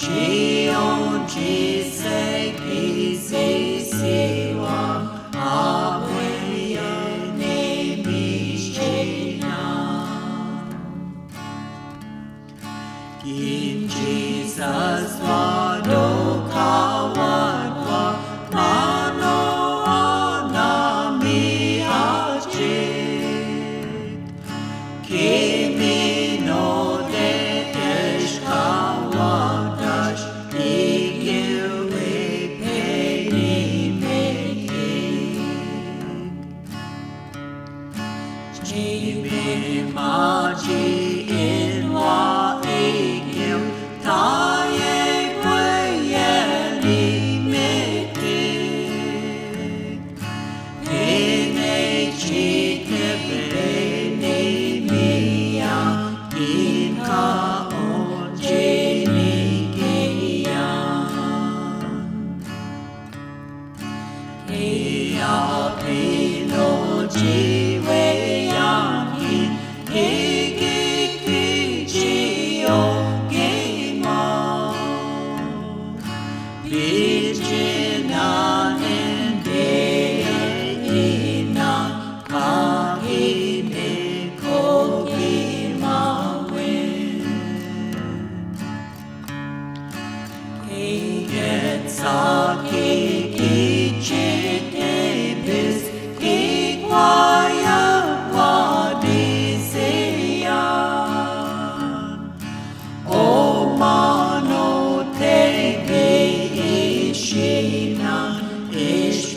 Shion Jisei Pisi Siwa Aweye Nemishina Kim Jesus Wado Kawadwa Mano Anami Ajit Kimi no De Eshkawadash Igiwe Peni Mekik Jibe Maji Inwa Igim Taye Kweyeli Mekik Pene Chite Bene Mia Inka Ojini Geyan Ea Pino Jiwe Yankin Higikijio Gema Vijinan Deina Kahine Kogimawin Kigetsaki Kichitebis Kikwaya Wadizia O Mano Tebe Ishina Ish